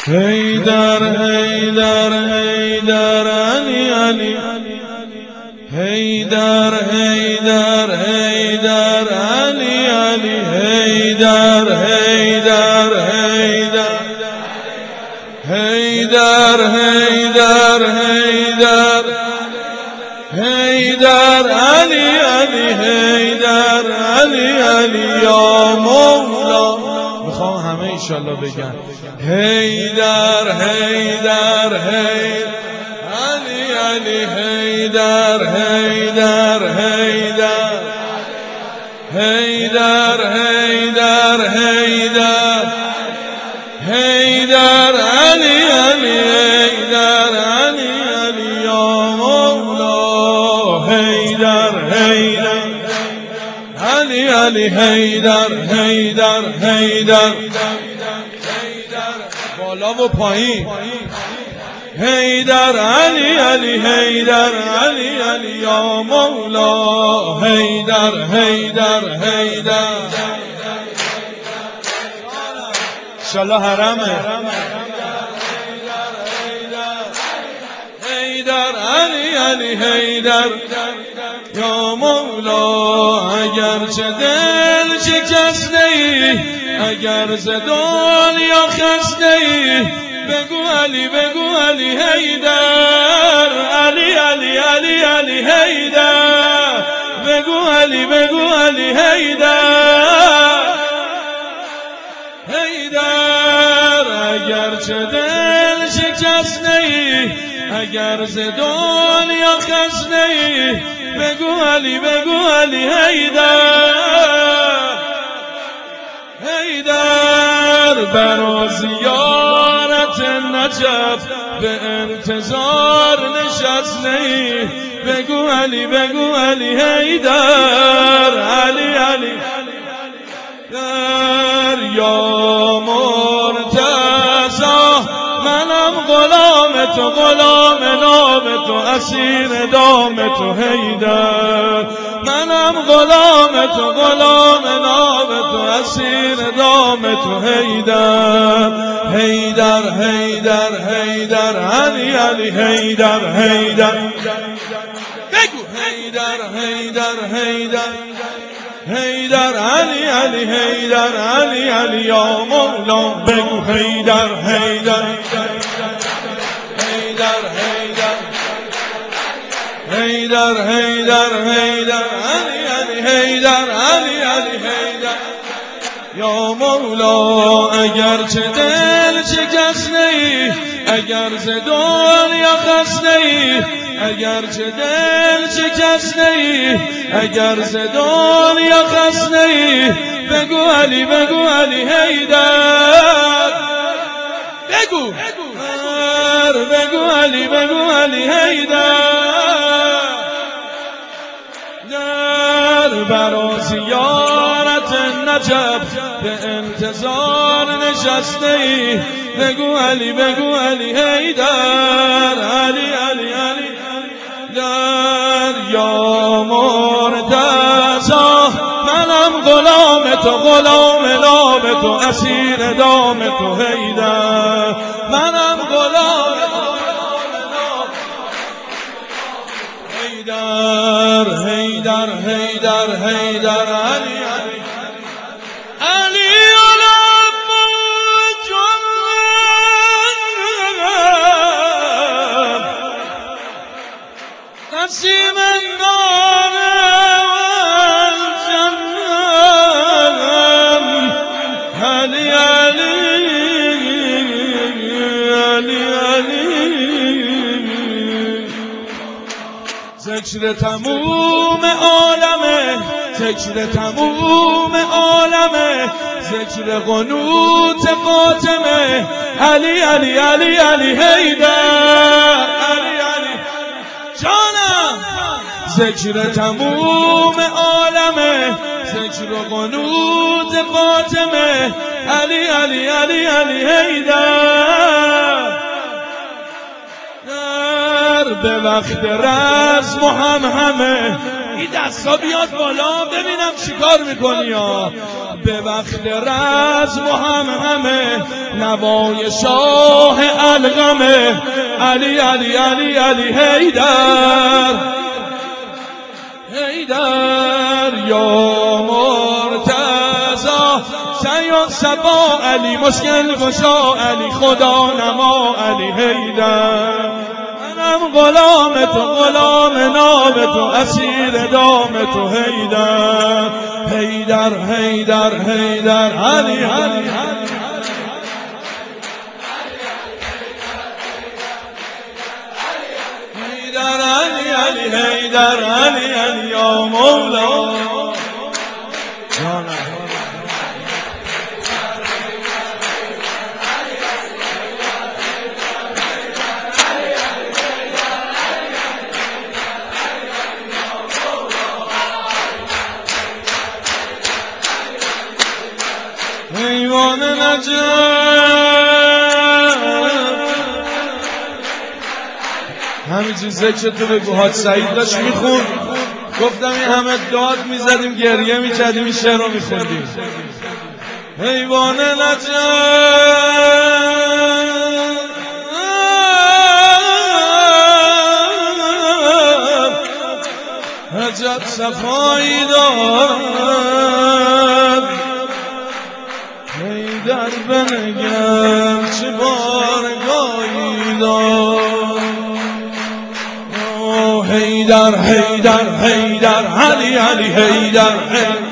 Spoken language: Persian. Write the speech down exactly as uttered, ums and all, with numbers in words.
حیدر حیدر حیدر علی علی حیدر حیدر حیدر علی علی حیدر حیدر حیدر حیدر حیدر حیدر حیدر علی علی حیدر علی علی یا مولا. میخوام همه ایشالله بگن حیدر حیدر حیدر علی علی حیدر حیدر حیدر حیدر حیدر حیدر حیدر علی علی حیدر علی علی یا مولا. حیدر حیدر علی علی حیدر حیدر حیدر بالا و پایین حیدر علی علی حیدر علی علی یا مولا. حیدر حیدر حیدر انشالله حرمه حیدر علی علی حیدر یا مولا. اگر چه دل شکسته ای، اگر ز دنیا خسته ای، بگو علی بگو علی حیدر علی علی علی علی حیدر بگو علی بگو علی حیدر حیدر. اگر چه دل شکسته ای، اگر ز دنیا خسته ای، بگو علی بگو علی حیدر حیدر. برا زیارت نجف به انتظار نشسته ای، بگو علی بگو علی حیدر علی علی در یا مرتضی. منم غلام تو غلام نام تو اسیر دام تو حیدر. منم غلام تو غلام نام تو اسیر دام تو حیدر. حیدر حیدر حیدر علی علی حیدر حیدر بگو حیدر حیدر حیدر حیدر علی علی حیدر علی علی یا مولا. بگو حیدر حیدر حیدر حیدر حیدر حیدر حیدر علی علی حیدر علی علی حیدر یا مولا. اگر چه دل شکسته ای، اگر ز دنیا خسته ای، اگر چه دل شکسته ای، اگر ز دنیا خسته ای، بگو علی بگو علی حیدر بگو بگو علی بگو علی حیدر. در برا زیارت نجف به انتظار نشسته ای، بگو علی بگو علی حیدر علی علی علی در یا مرتضی. منم غلام تو غلام نام تو اسیر دام تو حیدر. منم غلام حیدر حیدر حیدر حیدر علی علی علی علم جان نسیم النار والجنة علی علی علی علی ذکر تموم عالمه ذکر تموم عالمه ذکر قنوت قاتمه علی علی علی علی حیدر علی علی جانم. ذکر تموم عالمه ذکر قنوت قاتمه علی علی علی علی حیدر. به وقت رزم و هم همه این دستا بیاد بالا ببینم چیکار میکنی ها. به وقت رزم و هم همه نوای شاه الغمه علی علی علی علی حیدر حیدر یا مرتضی سیاد صبا علی مشکل گشا علی خدا نما علی حیدر منم غلام تو غلام نام تو اسیر دام تو حیدر حیدر حیدر حیدر علی علی حیدر علی علی حیدر علی علی یا مولا ایوان نجف همینجور ذکر تو بگو. حاج سعید داشت میخون گفتم این همه داد میزدیم گریه میکردیم این شعر رو میخوندیم. ایوان نجف عجب صفایی دارد حیدر بنگر چه بارگاهی دارد. حیدر حیدر حیدر علی علی حیدر